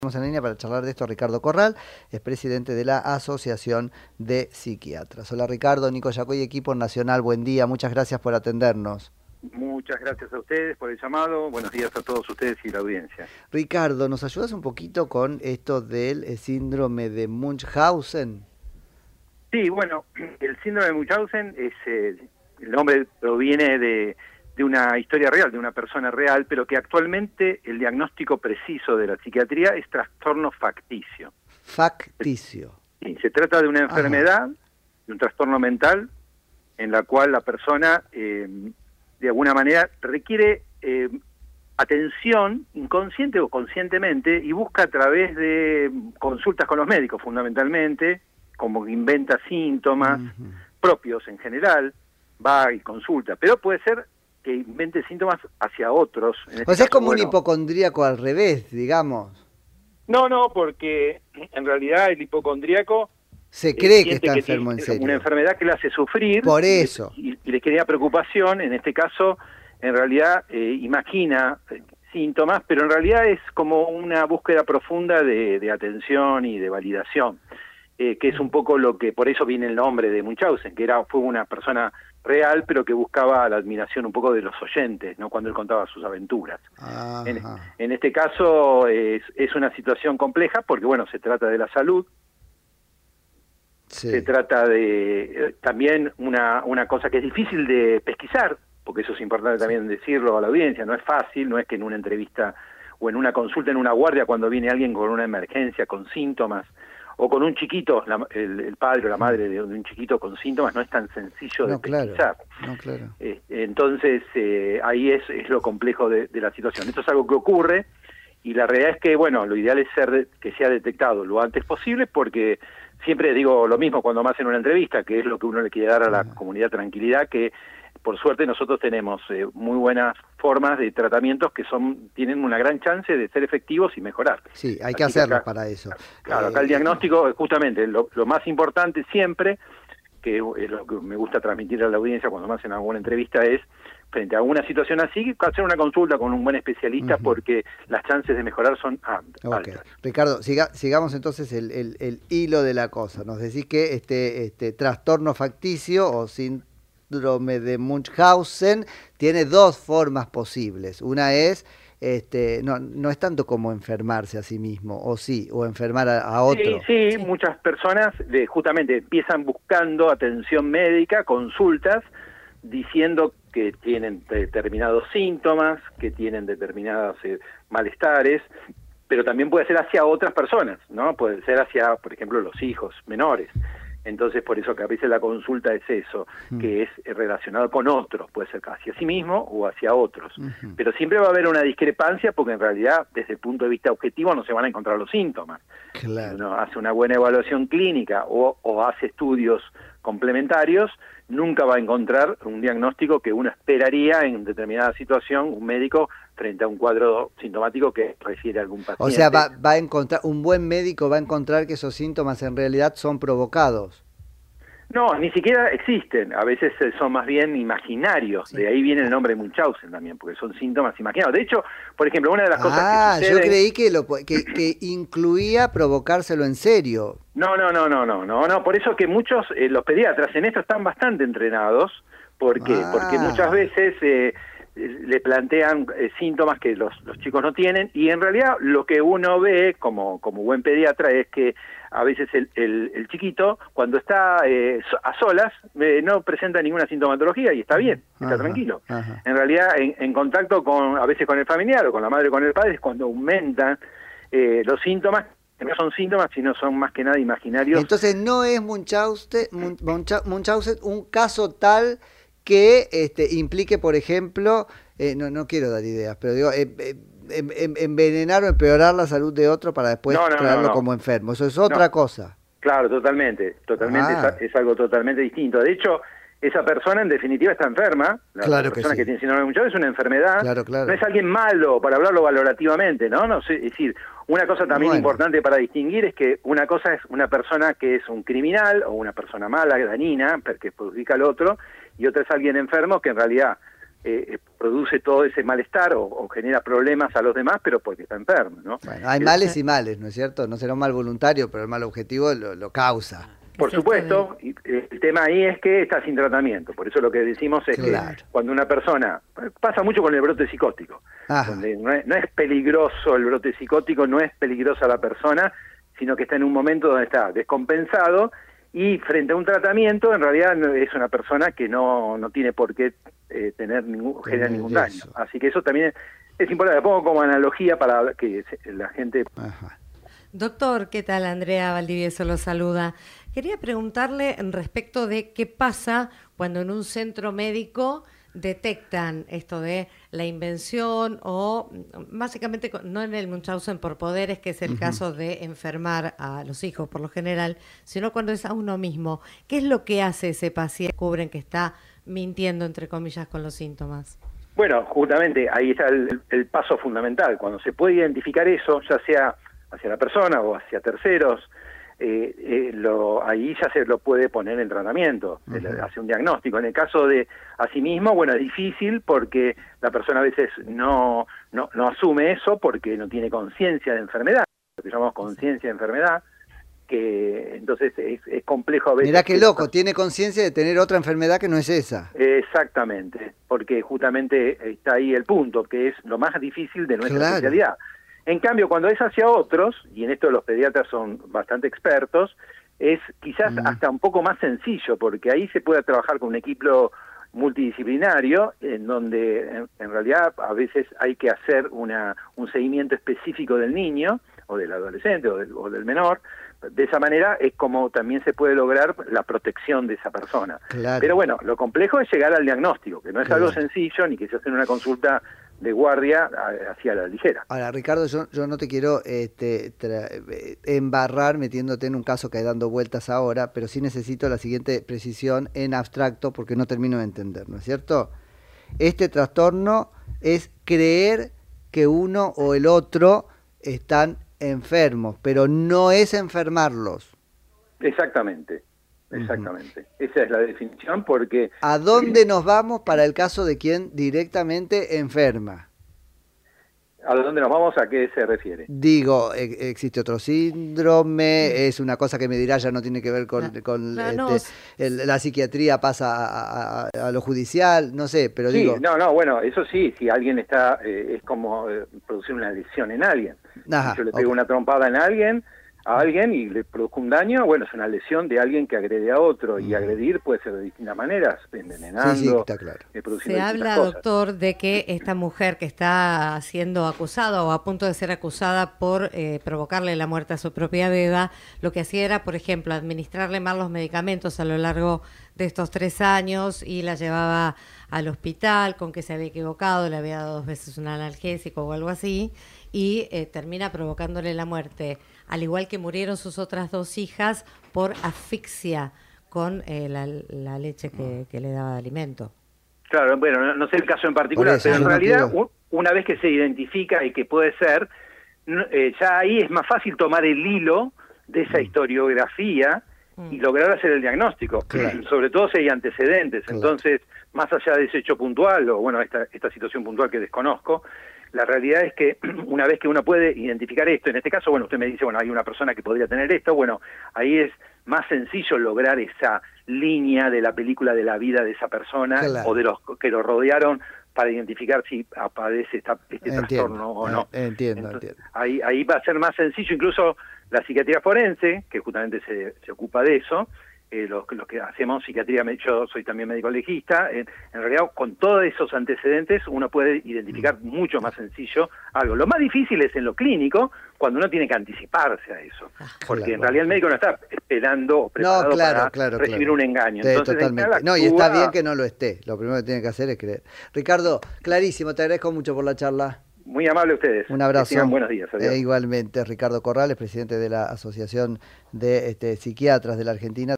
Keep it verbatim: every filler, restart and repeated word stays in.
Estamos en línea para charlar de esto Ricardo Corral, es presidente de la Asociación de Psiquiatras. Hola Ricardo, Nico Yacoy, equipo nacional, buen día, muchas gracias por atendernos. Muchas gracias a ustedes por el llamado, buenos días a todos ustedes y la audiencia. Ricardo, ¿nos ayudas un poquito con esto del eh, síndrome de Munchausen? Sí, bueno, el síndrome de Munchausen, es, eh, el nombre proviene de, de una historia real, de una persona real, pero que actualmente el diagnóstico preciso de la psiquiatría es trastorno facticio. Facticio. Sí, se trata de una enfermedad, Ajá. de un trastorno mental, en la cual la persona, eh, de alguna manera, requiere eh, atención, inconsciente o conscientemente, y busca a través de consultas con los médicos, fundamentalmente, como que inventa síntomas uh-huh. propios en general, va y consulta, pero puede ser que invente síntomas hacia otros. En este o sea, caso, es como bueno, un hipocondríaco al revés, digamos. No, no, porque en realidad el hipocondríaco se cree eh, que está que enfermo en serio. Una enfermedad que le hace sufrir. Por eso. Y, y le crea preocupación. En este caso, en realidad, eh, imagina eh, síntomas, pero en realidad es como una búsqueda profunda de, de atención y de validación, eh, que es un poco lo que, por eso viene el nombre de Munchausen, que era fue una persona real, pero que buscaba la admiración un poco de los oyentes, ¿no? Cuando él contaba sus aventuras. En, en este caso es, es una situación compleja porque, bueno, se trata de la salud. Sí. Se trata de eh, también una, una cosa que es difícil de pesquisar, porque eso es importante también decirlo a la audiencia, no es fácil, no es que en una entrevista o en una consulta en una guardia cuando viene alguien con una emergencia, con síntomas, o con un chiquito, la, el, el padre o la madre de un chiquito con síntomas, no es tan sencillo de no, pesquisar. Claro, no, claro. Eh, entonces, eh, ahí es, es lo complejo de, de la situación. Esto es algo que ocurre, y la realidad es que, bueno, lo ideal es ser de, que sea detectado lo antes posible, porque siempre digo lo mismo cuando me hacen una entrevista, que es lo que uno le quiere dar a la uh-huh. comunidad, tranquilidad, que por suerte nosotros tenemos eh, muy buenas formas de tratamientos que son tienen una gran chance de ser efectivos y mejorar. Sí, hay que hacerlo para eso. Claro, acá el diagnóstico, justamente, lo, lo más importante siempre, que es lo que me gusta transmitir a la audiencia cuando me hacen alguna entrevista, es frente a una situación así, hacer una consulta con un buen especialista, uh-huh. porque las chances de mejorar son altas. Okay. Ricardo, siga, sigamos entonces el, el, el hilo de la cosa. Nos decís que este, este trastorno facticio o síndrome de Munchausen tiene dos formas posibles. Una es, este, no, no es tanto como enfermarse a sí mismo, o sí, o enfermar a, a otro. Sí, sí, sí, muchas personas de, justamente empiezan buscando atención médica, consultas, diciendo que tienen determinados síntomas, que tienen determinados eh, malestares, pero también puede ser hacia otras personas, ¿no? Puede ser hacia, por ejemplo, los hijos menores. Entonces, por eso que a veces la consulta es eso, uh-huh. que es relacionado con otros, puede ser hacia sí mismo o hacia otros. Uh-huh. Pero siempre va a haber una discrepancia porque en realidad, desde el punto de vista objetivo, no se van a encontrar los síntomas. Claro. Si uno hace una buena evaluación clínica o, o hace estudios complementarios, nunca va a encontrar un diagnóstico que uno esperaría en determinada situación, un médico frente a un cuadro sintomático que refiere a algún paciente. O sea, va, va a encontrar, un buen médico va a encontrar que esos síntomas en realidad son provocados. No, ni siquiera existen, a veces son más bien imaginarios, sí. De ahí viene el nombre de Munchausen también, porque son síntomas imaginados. De hecho, por ejemplo, una de las cosas ah, que suceden... yo creí que, lo, que, que incluía provocárselo en serio. No, no, no, no, no, no, no, por eso que muchos, eh, los pediatras en esto están bastante entrenados, ¿por qué? Ah. Porque muchas veces eh, le plantean eh, síntomas que los, los chicos no tienen, y en realidad lo que uno ve como, como buen pediatra es que a veces el, el, el chiquito, cuando está eh, a solas, eh, no presenta ninguna sintomatología y está bien, está ajá, tranquilo. Ajá. En realidad, en, en contacto con a veces con el familiar o con la madre o con el padre, es cuando aumentan eh, los síntomas, que no son síntomas, sino son más que nada imaginarios. Entonces, no es Munchausen, Munchausen un caso tal que este, implique, por ejemplo, eh, no, no quiero dar ideas, pero digo... Eh, eh, envenenar o empeorar la salud de otro para después no, no, traerlo no, no. como enfermo. Eso es otra no. cosa. Claro, totalmente. Totalmente ah. es, es algo totalmente distinto. De hecho, esa persona en definitiva está enferma. La claro persona que, sí. que tiene síndrome de Munchausen es una enfermedad. Claro, claro. No es alguien malo, para hablarlo valorativamente, ¿no? no sé, es decir, una cosa también bueno. importante para distinguir es que una cosa es una persona que es un criminal o una persona mala, dañina, porque perjudica al otro, y otra es alguien enfermo que en realidad eh, produce todo ese malestar o, o genera problemas a los demás, pero porque está enfermo, ¿no? Bueno, hay males y males, ¿no es cierto? No será un mal voluntario, pero el mal objetivo lo, lo causa. Por supuesto, y el tema ahí es que está sin tratamiento, por eso lo que decimos es Claro. que cuando una persona, pasa mucho con el brote psicótico, Ajá. donde no es, no es peligroso el brote psicótico, no es peligrosa la persona, sino que está en un momento donde está descompensado y frente a un tratamiento en realidad no- es una persona que no, no tiene por qué eh, tener ningún, generar Tener ningún daño. eso. Así que eso también es, es importante, lo pongo como analogía para que se- la gente... Ajá. Doctor, ¿qué tal? Andrea Valdivieso lo saluda. Quería preguntarle en respecto de qué pasa cuando en un centro médico detectan esto de la invención o básicamente con- no en el Munchausen por poderes, que es el caso de enfermar a los hijos por lo general, sino cuando es a uno mismo. ¿Qué es lo que hace ese paciente? Descubren que está mintiendo, entre comillas, con los síntomas. Bueno, justamente ahí está el, el paso fundamental. Cuando se puede identificar eso, ya sea hacia la persona o hacia terceros, eh, eh, lo, ahí ya se lo puede poner en tratamiento, se le hace un diagnóstico. En el caso de a sí mismo, bueno, es difícil porque la persona a veces no, no, no asume eso porque no tiene conciencia de enfermedad, lo que llamamos conciencia de enfermedad, que entonces es, es complejo a veces. Mirá qué que- loco, tiene conciencia de tener otra enfermedad que no es esa. Exactamente, porque justamente está ahí el punto, que es lo más difícil de nuestra Claro. especialidad. En cambio, cuando es hacia otros, y en esto los pediatras son bastante expertos, es quizás Mm. hasta un poco más sencillo, porque ahí se puede trabajar con un equipo multidisciplinario, en donde en, en realidad a veces hay que hacer una, un seguimiento específico del niño, o del adolescente, o del, o del menor. De esa manera es como también se puede lograr la protección de esa persona. Claro. Pero bueno, lo complejo es llegar al diagnóstico, que no es Claro. algo sencillo, ni que se hace en una consulta de guardia a- hacia la ligera. Ahora, Ricardo, yo, yo no te quiero este, tra- eh, embarrar metiéndote en un caso que hay dando vueltas ahora, pero sí necesito la siguiente precisión en abstracto porque no termino de entender, ¿no es cierto? Este trastorno es creer que uno o el otro están enfermos, pero no es enfermarlos. Exactamente, exactamente. Esa es la definición, porque ¿A dónde nos vamos para el caso de quien directamente enferma? ¿a dónde nos vamos? ¿A qué se refiere? Digo, e- existe otro síndrome, es una cosa que me dirá ya no tiene que ver con, No, con no, no, este, el- la psiquiatría, pasa a, a- a lo judicial, no sé, pero Sí, digo, no, no, bueno, eso sí, si alguien está, eh, es como eh, producir una lesión en alguien. Ajá, Si yo le pego ok. una trompada en alguien, a alguien y le produzco un daño, bueno, es una lesión de alguien que agrede a otro, y agredir puede ser de distintas maneras, envenenando, Sí, sí, está claro. eh, produciendo Se distintas habla, cosas. doctor, de que esta mujer que está siendo acusada o a punto de ser acusada por eh, provocarle la muerte a su propia beba, lo que hacía era, por ejemplo, administrarle mal los medicamentos a lo largo de estos tres años y la llevaba al hospital con que se había equivocado, le había dado dos veces un analgésico o algo así, y eh, termina provocándole la muerte, al igual que murieron sus otras dos hijas por asfixia con eh, la, la leche que, que le daba de alimento. Claro, bueno, no, no sé el caso en particular, Por eso, pero en yo no realidad quiero- u- una vez que se identifica y que puede ser, no- eh, ya ahí es más fácil tomar el hilo de esa historiografía y lograr hacer el diagnóstico, Claro. sobre todo si hay antecedentes. Claro. Entonces, más allá de ese hecho puntual, o bueno, esta, esta situación puntual que desconozco, la realidad es que una vez que uno puede identificar esto, en este caso, bueno, usted me dice, bueno, hay una persona que podría tener esto, bueno, ahí es más sencillo lograr esa línea de la película de la vida de esa persona Claro. o de los que lo rodearon para identificar si padece esta, este Entiendo, trastorno o no. eh, entiendo, Entonces, entiendo. Ahí, ahí va a ser más sencillo, incluso la psiquiatría forense, que justamente se, se ocupa de eso, eh, los, los que hacemos psiquiatría, yo soy también médico legista, en, en realidad con todos esos antecedentes uno puede identificar mucho más sencillo algo. Lo más difícil es en lo clínico, cuando uno tiene que anticiparse a eso, porque Claro. en realidad el médico no está esperando o preparado No, claro, para claro, recibir claro. un engaño. Sí, Entonces, totalmente. él No, y está actúa- bien que no lo esté. Lo primero que tiene que hacer es creer. Ricardo, clarísimo, te agradezco mucho por la charla. Muy amable a ustedes. Un abrazo. Que tengan buenos días. Adiós. Eh, igualmente, Ricardo Corrales, presidente de la Asociación de este, Psiquiatras de la Argentina.